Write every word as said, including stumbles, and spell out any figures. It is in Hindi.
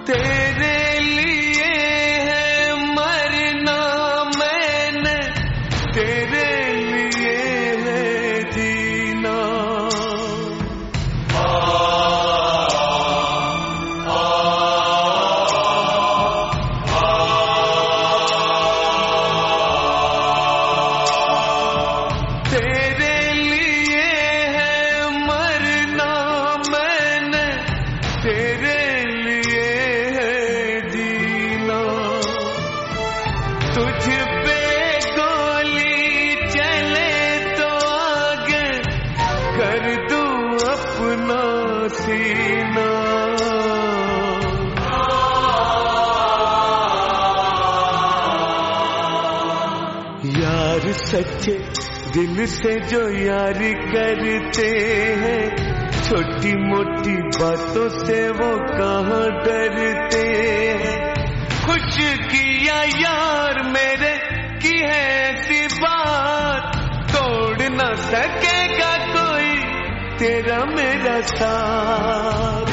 तेरे लिए है मरना मैंने, तेरे लिए है जीना। तेरे लिए है मरना मैंने, तेरे लिए है जीना। तुझ पे गोली चले तो आगे कर दूं अपना सीना। यार सच्चे दिल से जो यारी करते हैं, छोटी मोटी बातों से वो कहाँ डरते हैं। खुश किया यार मेरे की है ऐसी बात, तोड़ न सकेगा कोई तेरा मेरा साथ।